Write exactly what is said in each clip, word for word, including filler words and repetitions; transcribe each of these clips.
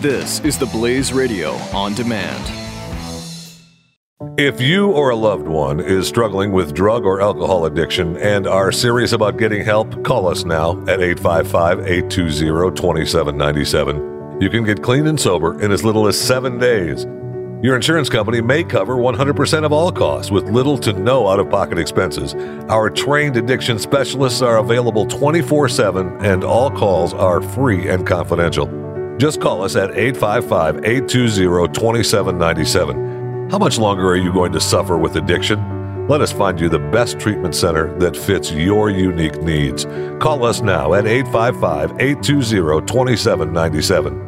This is the Blaze Radio on demand. If you or a loved one is struggling with drug or alcohol addiction and are serious about getting help, call us now at eight five five, eight two zero, two seven nine seven. You can get clean and sober in as little as seven days. Your insurance company may cover one hundred percent of all costs with little to no out-of-pocket expenses. Our trained addiction specialists are available twenty-four seven and all calls are free and confidential. Just call us at eight five five, eight two zero, two seven nine seven. How much longer are you going to suffer with addiction? Let us find you the best treatment center that fits your unique needs. Call us now at eight five five, eight two zero, two seven nine seven.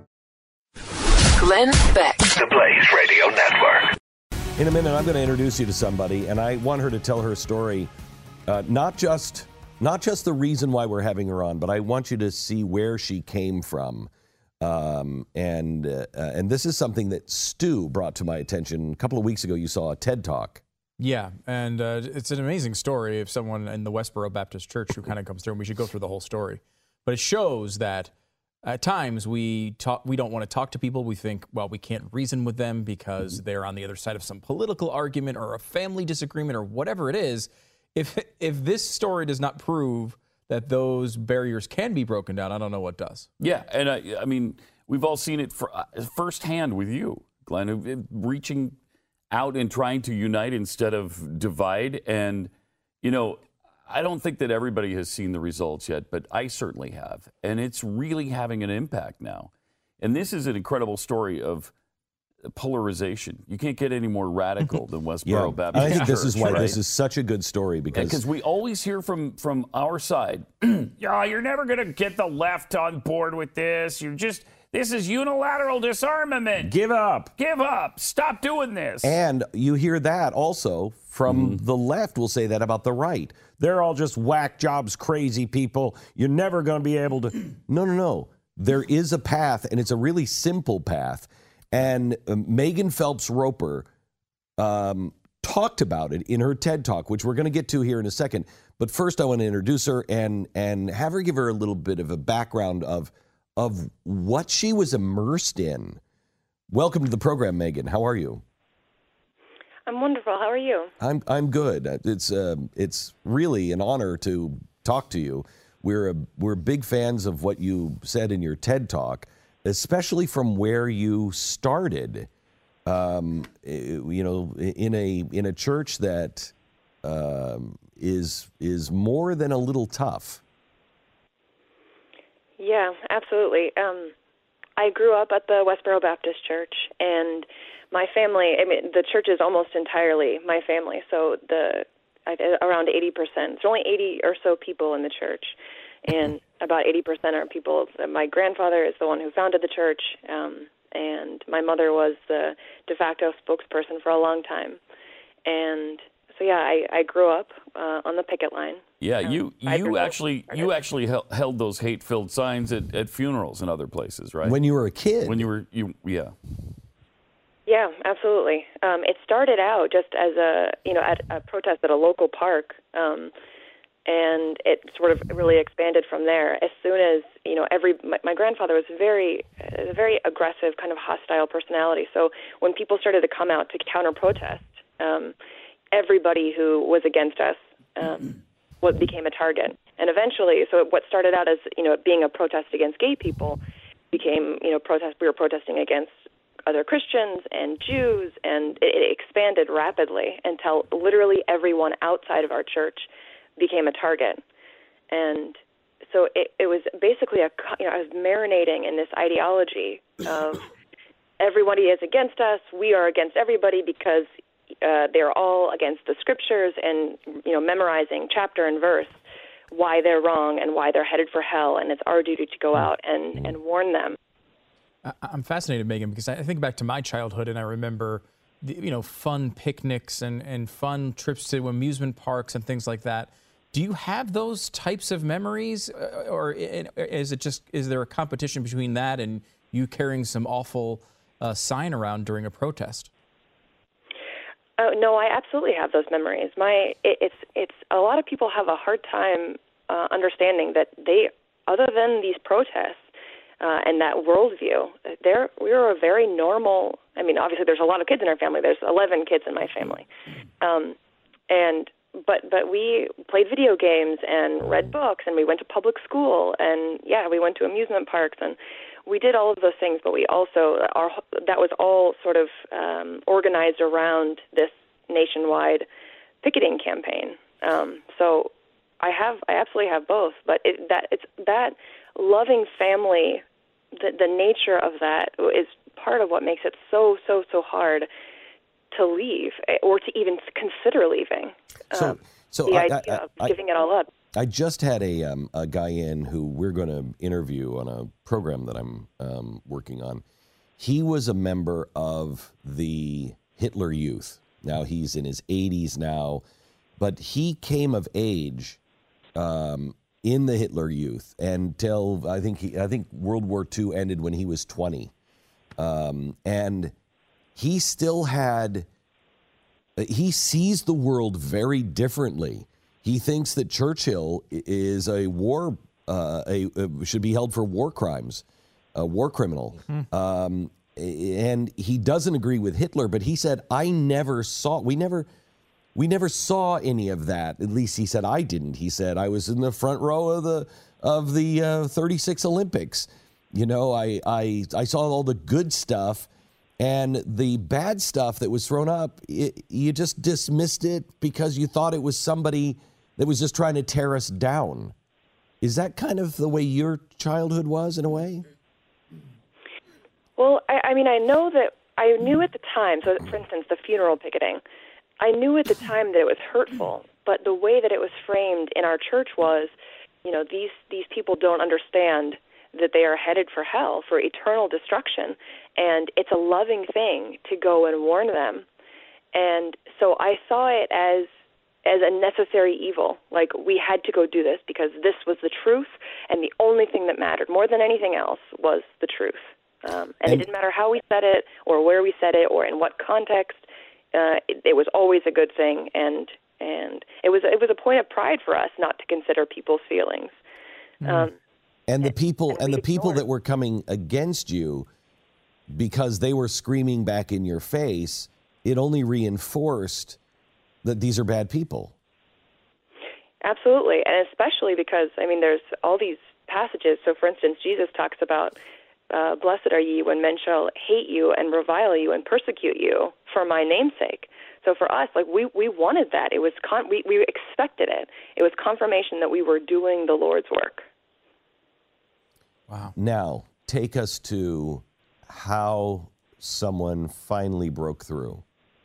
Glenn Beck. The Blaze Radio Network. In a minute, I'm going to introduce you to somebody, and I want her to tell her story, uh, not just not just the reason why we're having her on, but I want you to see where she came from. Um, and uh, and this is something that Stu brought to my attention a couple of weeks ago. You saw a TED Talk. Yeah, and uh, it's an amazing story of someone in the Westboro Baptist Church who kind of comes through, and we should go through the whole story. But it shows that at times we talk, we don't want to talk to people. We think, well, we can't reason with them because they're on the other side of some political argument or a family disagreement or whatever it is. If if this story does not prove that those barriers can be broken down, I don't know what does. Yeah, and I, I mean, we've all seen it for, uh, firsthand with you, Glenn, uh, reaching out and trying to unite instead of divide. And, you know, I don't think that everybody has seen the results yet, but I certainly have. And it's really having an impact now. And this is an incredible story of polarization. You can't get any more radical than Westboro Yeah, Baptist I think Church, this is why right? this is such a good story because Because we always hear from, from our side, yeah, you're never going to get the left on board with this. You're just, this is unilateral disarmament. give up. Give up. Stop doing this. And you hear that also from Mm-hmm. the left will say that about the right. They're all just whack jobs, crazy people. You're never going to be able to. No, no, no. There is a path, and it's a really simple path. And uh, Megan Phelps Roper um, talked about it in her TED Talk, which we're going to get to here in a second. But first, I want to introduce her and and have her give her a little bit of a background of of what she was immersed in. Welcome to the program, Megan. How are you? I'm wonderful. How are you? I'm I'm good. It's uh, it's really an honor to talk to you. We're a, we're big fans of what you said in your TED Talk, especially from where you started. Um, you know, in a in a church that um, is is more than a little tough. Yeah, absolutely. Um, I grew up at the Westboro Baptist Church, and my family, I mean, the church is almost entirely my family, so the I, around eighty percent. There's only eighty or so people in the church, and about eighty percent are people. My grandfather is the one who founded the church, um, and my mother was the de facto spokesperson for a long time. And so, yeah, I, I grew up uh, on the picket line. Yeah, Um, you I you grew up- actually you actually held, held those hate-filled signs at, at funerals and other places, right? When you were a kid. when you were you yeah. Yeah, absolutely. Um, it started out just as a, you know, at a protest at a local park, um, and it sort of really expanded from there. As soon as, you know, every, my, my grandfather was very, a very aggressive, kind of hostile personality. So when people started to come out to counter-protest, um, everybody who was against us um, what became a target. And eventually, so what started out as, you know, being a protest against gay people became, you know, protest, we were protesting against other Christians and Jews, and it, it expanded rapidly until literally everyone outside of our church became a target. And so it, it was basically a, you know, I was marinating in this ideology of everybody is against us, we are against everybody because uh, they're all against the scriptures, and, you know, memorizing chapter and verse why they're wrong and why they're headed for hell, and it's our duty to go out and, and warn them. I'm fascinated, Megan, because I think back to my childhood, and I remember, the, you know, fun picnics and, and fun trips to amusement parks and things like that. Do you have those types of memories, uh, or is it just, is there a competition between that and you carrying some awful uh, sign around during a protest? Oh, no, I absolutely have those memories. My, it, it's, it's a lot of people have a hard time uh, understanding that they, other than these protests, uh, and that worldview. There, we were a very normal. I mean, obviously, there's a lot of kids in our family. There's eleven kids in my family, um, and but but we played video games and read books, and we went to public school, and yeah, we went to amusement parks, and we did all of those things. But we also our that was all sort of um, organized around this nationwide picketing campaign. Um, so I have, I absolutely have both, but it, that it's that loving family, the, the nature of that is part of what makes it so, so, so hard to leave or to even consider leaving. So, um, so the I, idea I, of I, giving it all up. I just had a um, a guy in who we're going to interview on a program that I'm um, working on. He was a member of the Hitler Youth. Now he's in his eighties now, but he came of age um, in the Hitler Youth until I think he, I think World War Two ended when he was twenty, um, and he still had. He sees the world very differently. He thinks that Churchill is a war uh, a, a should be held for war crimes, a war criminal. Mm-hmm. Um, And he doesn't agree with Hitler, but he said, I never saw, we never, we never saw any of that. At least he said, I didn't. He said, I was in the front row of the, of the uh, thirty-six Olympics. You know, I, I, I saw all the good stuff, and the bad stuff that was thrown up, it, you just dismissed it because you thought it was somebody that was just trying to tear us down. Is that kind of the way your childhood was in a way? Well, I, I mean, I know that I knew at the time, so for instance, the funeral picketing, I knew at the time that it was hurtful, but the way that it was framed in our church was, you know, these, these people don't understand that they are headed for hell, for eternal destruction, and it's a loving thing to go and warn them. And so I saw it as as a necessary evil, like we had to go do this because this was the truth, and the only thing that mattered more than anything else was the truth. Um, and, and it didn't matter how we said it or where we said it or in what context. Uh, it, it was always a good thing, and and it was it was a point of pride for us not to consider people's feelings. Mm. Um, and the people and, and the people ignored. that were coming against you because they were screaming back in your face, it only reinforced that these are bad people. Absolutely, and especially because I mean, there's all these passages. So, for instance, Jesus talks about. Uh, blessed are ye when men shall hate you and revile you and persecute you for my name's sake. So for us, like we, we wanted that. It was con- we, we expected it. It was confirmation that we were doing the Lord's work. Wow. Now, take us to how someone finally broke through.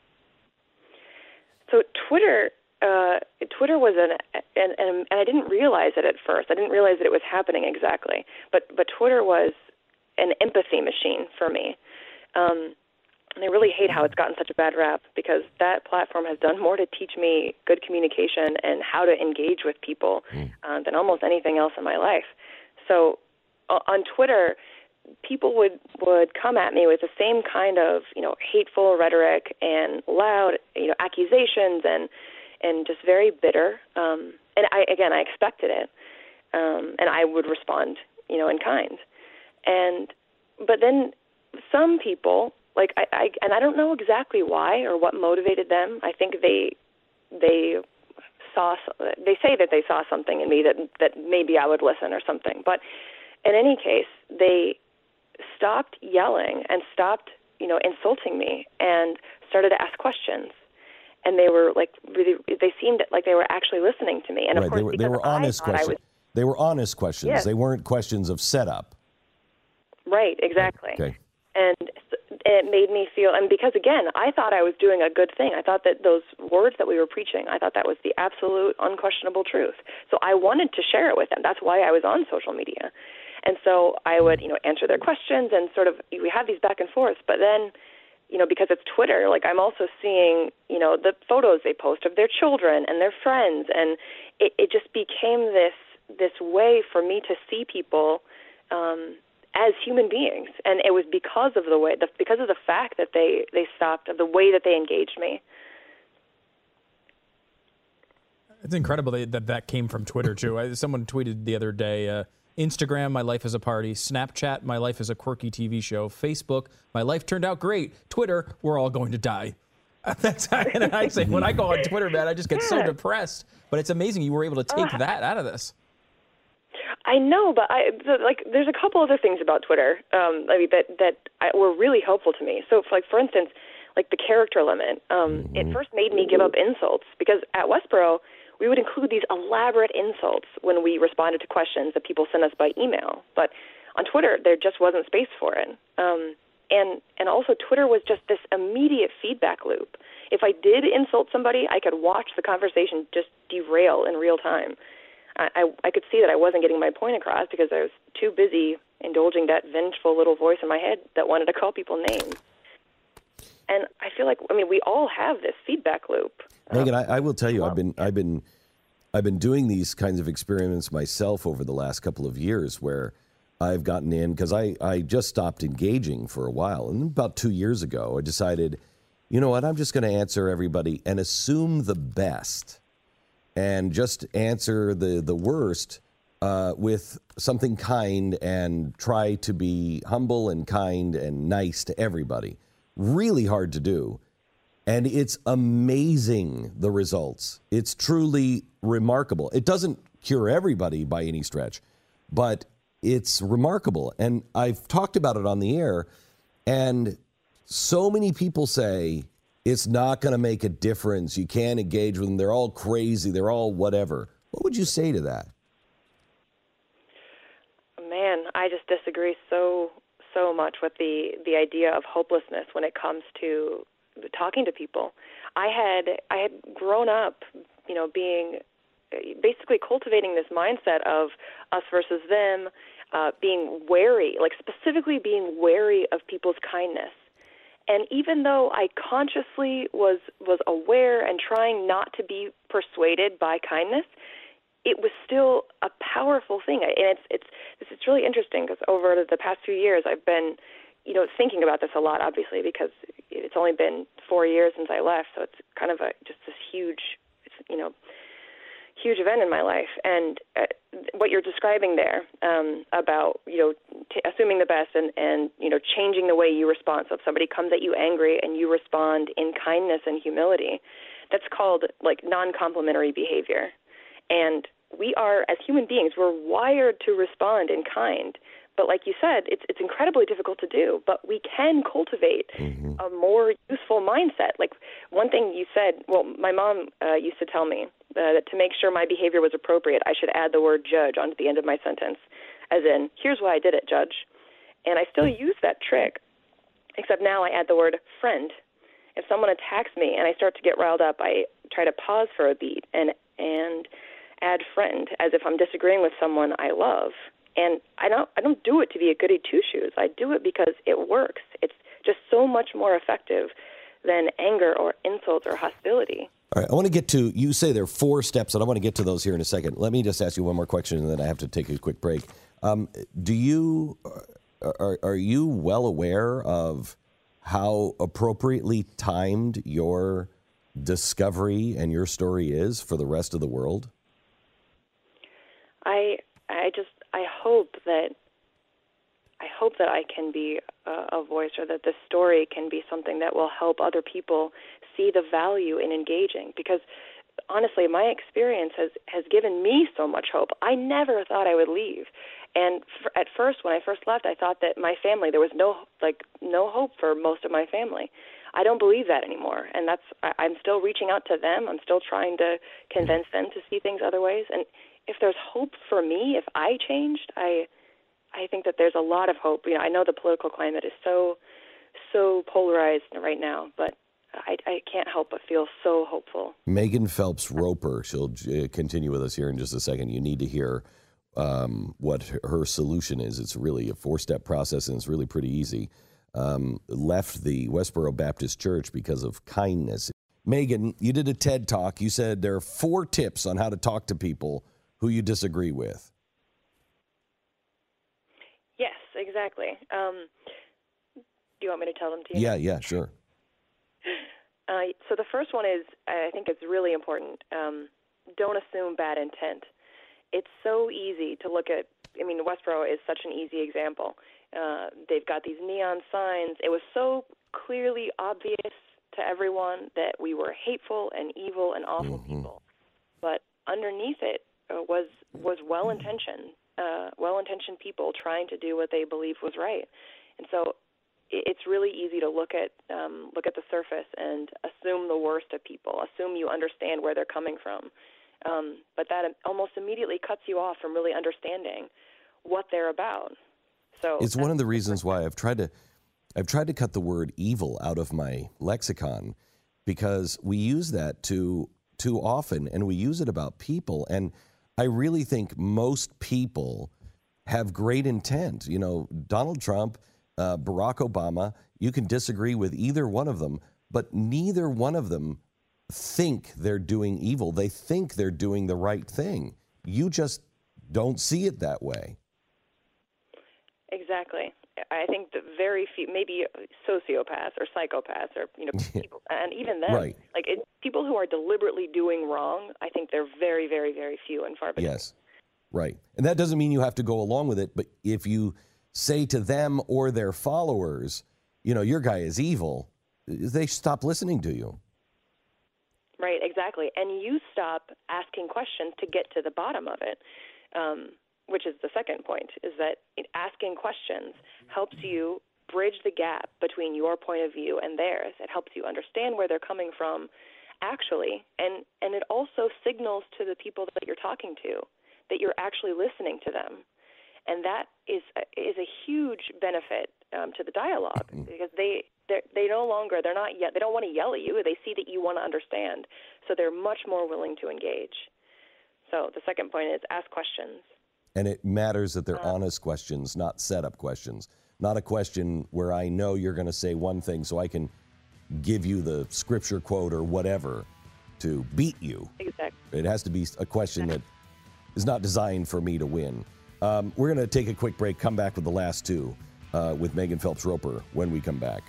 So Twitter, uh, Twitter was an, and, and and I didn't realize it at first. I didn't realize that it was happening exactly. But but Twitter was an empathy machine for me. Um, and I really hate how it's gotten such a bad rap because that platform has done more to teach me good communication and how to engage with people uh, than almost anything else in my life. So uh, on Twitter, people would, would come at me with the same kind of, you know, hateful rhetoric and loud, you know, accusations and and just very bitter. Um, and I again, I expected it, um, and I would respond, you know, in kind. And but then some people, like I, I, and I don't know exactly why or what motivated them. I think they they saw they say that they saw something in me that that maybe I would listen or something. But in any case, they stopped yelling and stopped, you know, insulting me and started to ask questions. And they were like really, they seemed like they were actually listening to me. And right, of course, they were, they were honest questions. Was, they were honest questions. Yes. They weren't questions of setup. Right, exactly. Okay. And it made me feel, and because again, I thought I was doing a good thing. I thought that those words that we were preaching, I thought that was the absolute unquestionable truth. So I wanted to share it with them. That's why I was on social media. And so I would, you know, answer their questions and sort of, we have these back and forths, but then, you know, because it's Twitter, like I'm also seeing, you know, the photos they post of their children and their friends. And it, it just became this, this way for me to see people, um, as human beings, and it was because of the way, the, because of the fact that they, they stopped, of the way that they engaged me. It's incredible that that came from Twitter too. I, someone tweeted the other day, uh, Instagram, my life is a party. Snapchat, my life is a quirky T V show. Facebook, my life turned out great. Twitter, we're all going to die. That's and I say when I go on Twitter, man, I just get so depressed. But it's amazing you were able to take uh, that out of this. I know, but I like. There's a couple other things about Twitter. Um, I mean that that I, were really helpful to me. So, like for instance, like the character limit. Um, it first made me give up insults because at Westboro we would include these elaborate insults when we responded to questions that people sent us by email. But on Twitter, there just wasn't space for it. Um, And and also Twitter was just this immediate feedback loop. If I did insult somebody, I could watch the conversation just derail in real time. I, I, I could see that I wasn't getting my point across because I was too busy indulging that vengeful little voice in my head that wanted to call people names. And I feel like, I mean, we all have this feedback loop. Megan, I, I will tell you, I've been I've been I've been doing these kinds of experiments myself over the last couple of years where I've gotten in because I, I just stopped engaging for a while. And about two years ago, I decided, you know what, I'm just going to answer everybody and assume the best and just answer the, the worst uh, with something kind and try to be humble and kind and nice to everybody. Really hard to do. And it's amazing, the results. It's truly remarkable. It doesn't cure everybody by any stretch, but it's remarkable. And I've talked about it on the air, and so many people say it's not going to make a difference. You can't engage with them. They're all crazy. They're all whatever. What would you say to that? Man, I just disagree so, so much with the, the idea of hopelessness when it comes to talking to people. I had, I had grown up, you know, being basically cultivating this mindset of us versus them, uh, being wary, like specifically being wary of people's kindness. And even though I consciously was, was aware and trying not to be persuaded by kindness, it was still a powerful thing. And it's, it's, this is really interesting because over the past few years, I've been, you know, thinking about this a lot, obviously, because it's only been four years since I left. So it's kind of a, just this huge, you know, huge event in my life. And uh, what you're describing there um, about, you know, t- assuming the best and, and, you know, changing the way you respond. So if somebody comes at you angry and you respond in kindness and humility, that's called like non-complimentary behavior. And we are, as human beings, we're wired to respond in kind. But like you said, it's it's incredibly difficult to do. But we can cultivate mm-hmm. a more useful mindset. Like one thing you said, well, my mom uh, used to tell me uh, that to make sure my behavior was appropriate, I should add the word judge onto the end of my sentence, as in, here's why I did it, judge. And I still use that trick, except now I add the word friend. If someone attacks me and I start to get riled up, I try to pause for a beat and and add friend as if I'm disagreeing with someone I love. And I don't I don't do it to be a goody two-shoes. I do it because it works. It's just so much more effective than anger or insult or hostility. All right, I want to get to, you say there are four steps, and I want to get to those here in a second. Let me just ask you one more question, and then I have to take a quick break. Um, do you, are, are you well aware of how appropriately timed your discovery and your story is for the rest of the world? I I just I hope that I hope that I can be a, a voice, or that this story can be something that will help other people see the value in engaging. Because honestly, my experience has has given me so much hope. I never thought I would leave, and for, at first, when I first left, I thought that my family, there was no like no hope for most of my family. I don't believe that anymore, and that's I, I'm still reaching out to them. I'm still trying to convince them to see things other ways. And if there's hope for me, if I changed, I I think that there's a lot of hope. You know, I know the political climate is so so polarized right now, but I, I can't help but feel so hopeful. Megan Phelps Roper, she'll uh, continue with us here in just a second. You need to hear um, what her, her solution is. It's really a four-step process, and it's really pretty easy. Um, left the Westboro Baptist Church because of kindness. Megan, you did a TED Talk. You said there are four tips on how to talk to people who you disagree with. Yes, exactly. Um, do you want me to tell them to you? Yeah, yeah, sure. Uh, so the first one is, I think it's really important, um, don't assume bad intent. It's so easy to look at I mean, Westboro is such an easy example. Uh, they've got these neon signs. It was so clearly obvious to everyone that we were hateful and evil and awful mm-hmm. people. But underneath it uh, was was well-intentioned, uh, well-intentioned people trying to do what they believed was right. And so it, it's really easy to look at um, look at the surface and assume the worst of people, assume you understand where they're coming from. Um, but that almost immediately cuts you off from really understanding what they're about. So it's one of the reasons why I've tried to I've tried to cut the word evil out of my lexicon, because we use that too too often, and we use it about people. And I really think most people have great intent. You know, Donald Trump, uh, Barack Obama, you can disagree with either one of them, but neither one of them think they're doing evil. They think they're doing the right thing. You just don't see it that way. Exactly. I think that very few, maybe sociopaths or psychopaths, or you know, people, and even then, right. like it, people who are deliberately doing wrong, I think they're very, very, very few and far between. Yes, right. And that doesn't mean you have to go along with it. But if you say to them or their followers, you know, your guy is evil, they stop listening to you. Right. Exactly. And you stop asking questions to get to the bottom of it. Um, which is the second point, is that asking questions helps you bridge the gap between your point of view and theirs. It helps you understand where they're coming from, actually, and, and it also signals to the people that you're talking to that you're actually listening to them. And that is a, is a huge benefit um, to the dialogue, because they they no longer, they're not yet, they don't want to yell at you. They see that you want to understand, so they're much more willing to engage. So the second point is ask questions. And it matters that they're honest questions, not setup questions. Not a question where I know you're going to say one thing so I can give you the scripture quote or whatever to beat you. Exactly. It has to be a question that is not designed for me to win. Um, we're going to take a quick break, come back with the last two uh, with Megan Phelps-Roper when we come back.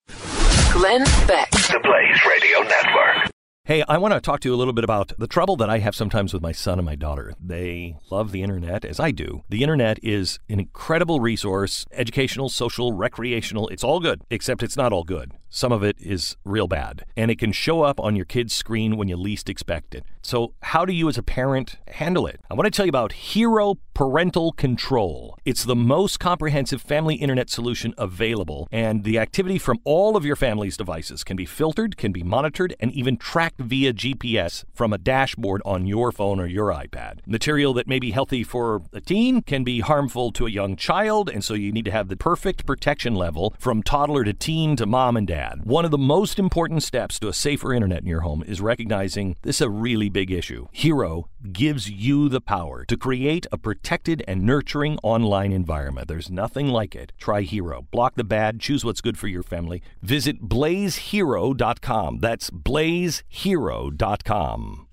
Glenn Beck. The Blaze Radio Network. Hey, I want to talk to you a little bit about the trouble that I have sometimes with my son and my daughter. They love the internet, as I do. The internet is an incredible resource, educational, social, recreational. It's all good, except it's not all good. Some of it is real bad, and it can show up on your kid's screen when you least expect it. So how do you as a parent handle it? I want to tell you about Hero Parental Control. It's the most comprehensive family internet solution available, and the activity from all of your family's devices can be filtered, can be monitored, and even tracked via G P S from a dashboard on your phone or your iPad. Material that may be healthy for a teen can be harmful to a young child, and so you need to have the perfect protection level from toddler to teen to mom and dad. One of the most important steps to a safer internet in your home is recognizing this is a really big issue. Hero gives you the power to create a protected and nurturing online environment. There's nothing like it. Try Hero. Block the bad. Choose what's good for your family. Visit blaze hero dot com. That's blaze hero dot com.